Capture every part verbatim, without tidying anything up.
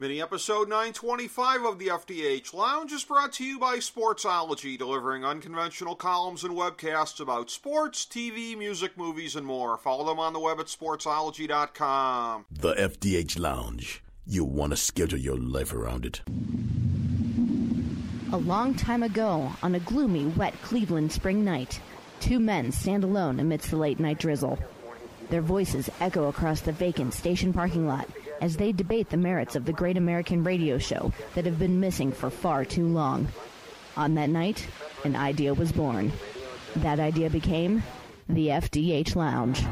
Mini-episode nine twenty-five of the F D H Lounge is brought to you by Sportsology, delivering unconventional columns and webcasts about sports, T V, music, movies, and more. Follow them on the web at sportsology dot com. The F D H Lounge. You'll want to schedule your life around it. A long time ago, on a gloomy, wet Cleveland spring night, two men stand alone amidst the late-night drizzle. Their voices echo across the vacant station parking lot as they debate the merits of the great American radio show that have been missing for far too long. On that night, an idea was born. That idea became the F D H Lounge.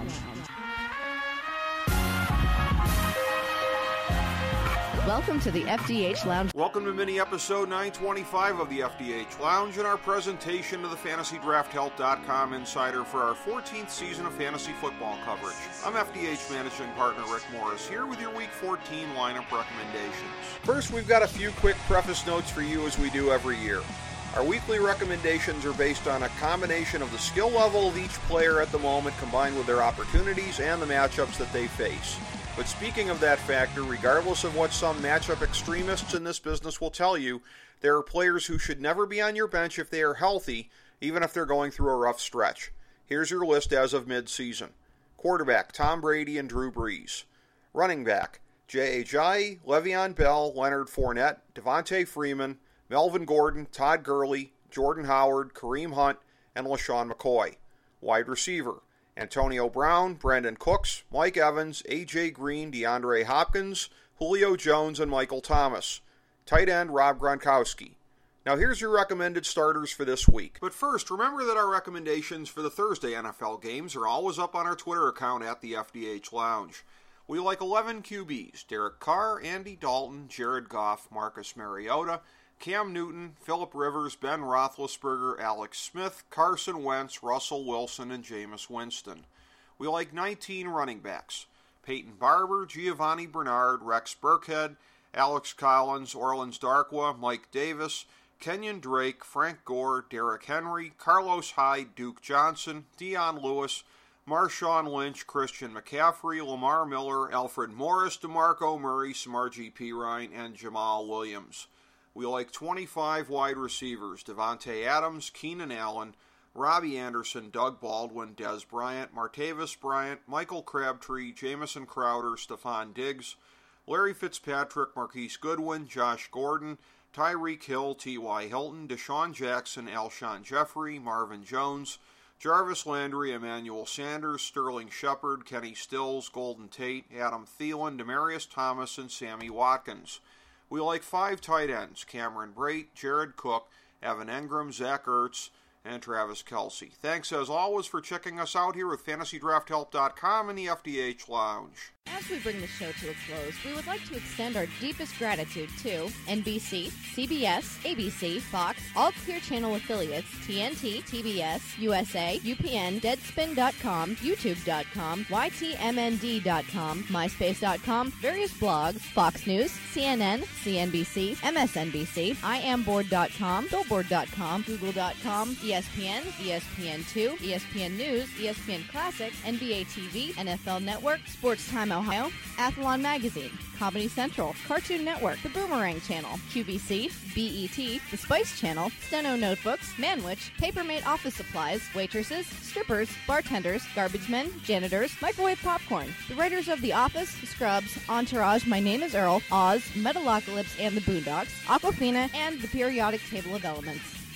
Welcome to the F D H Lounge. Welcome to mini-episode nine twenty-five of the F D H Lounge and our presentation of the fantasy draft help dot com Insider for our fourteenth season of fantasy football coverage. I'm F D H Managing Partner Rick Morris here with your Week fourteen lineup recommendations. First, we've got a few quick preface notes for you as we do every year. Our weekly recommendations are based on a combination of the skill level of each player at the moment combined with their opportunities and the matchups that they face. But speaking of that factor, regardless of what some matchup extremists in this business will tell you, there are players who should never be on your bench if they are healthy, even if they're going through a rough stretch. Here's your list as of mid-season. Quarterback, Tom Brady and Drew Brees. Running back, Jay Ajayi, Le'Veon Bell, Leonard Fournette, Devontae Freeman, Melvin Gordon, Todd Gurley, Jordan Howard, Kareem Hunt, and LaShawn McCoy. Wide receiver, Antonio Brown, Brandon Cooks, Mike Evans, A J Green, DeAndre Hopkins, Julio Jones, and Michael Thomas. Tight end, Rob Gronkowski. Now here's your recommended starters for this week. But first, remember that our recommendations for the Thursday N F L games are always up on our Twitter account at the F D H Lounge. We like eleven Q Bs, Derek Carr, Andy Dalton, Jared Goff, Marcus Mariota, Cam Newton, Phillip Rivers, Ben Roethlisberger, Alex Smith, Carson Wentz, Russell Wilson, and Jameis Winston. We like nineteen running backs, Peyton Barber, Giovanni Bernard, Rex Burkhead, Alex Collins, Orleans Darkwa, Mike Davis, Kenyon Drake, Frank Gore, Derrick Henry, Carlos Hyde, Duke Johnson, Dion Lewis, Marshawn Lynch, Christian McCaffrey, Lamar Miller, Alfred Morris, DeMarco Murray, Smarji Pirine, and Jamal Williams. We like twenty-five wide receivers, Devontae Adams, Keenan Allen, Robbie Anderson, Doug Baldwin, Dez Bryant, Martavis Bryant, Michael Crabtree, Jamison Crowder, Stephon Diggs, Larry Fitzpatrick, Marquise Goodwin, Josh Gordon, Tyreek Hill, T Y Hilton, Deshaun Jackson, Alshon Jeffrey, Marvin Jones, Jarvis Landry, Emmanuel Sanders, Sterling Shepard, Kenny Stills, Golden Tate, Adam Thielen, Demaryius Thomas, and Sammy Watkins. We like five tight ends, Cameron Brate, Jared Cook, Evan Engram, Zach Ertz, and Travis Kelce. Thanks as always for checking us out here with fantasy draft help dot com and the F D H Lounge. As we bring the show to a close, we would like to extend our deepest gratitude to N B C, C B S, A B C, Fox, all Clear Channel affiliates, T N T, T B S, U S A, U P N, Deadspin dot com, YouTube dot com, Y T M N D dot com, MySpace dot com, various blogs, Fox News, C N N, C N B C, M S N B C, I am board dot com, Billboard dot com, Google dot com, E S P N, E S P N two, E S P N News, E S P N Classic, N B A T V, N F L Network, Sports Time Ohio, Athlon Magazine, Comedy Central, Cartoon Network, The Boomerang Channel, Q V C, B E T, The Spice Channel, Steno Notebooks, Manwich, Papermate Office Supplies, Waitresses, Strippers, Bartenders, Garbage Men, Janitors, Microwave Popcorn, the writers of The Office, Scrubs, Entourage, My Name is Earl, Oz, Metalocalypse and the Boondocks, Aquafina, and The Periodic Table of Elements.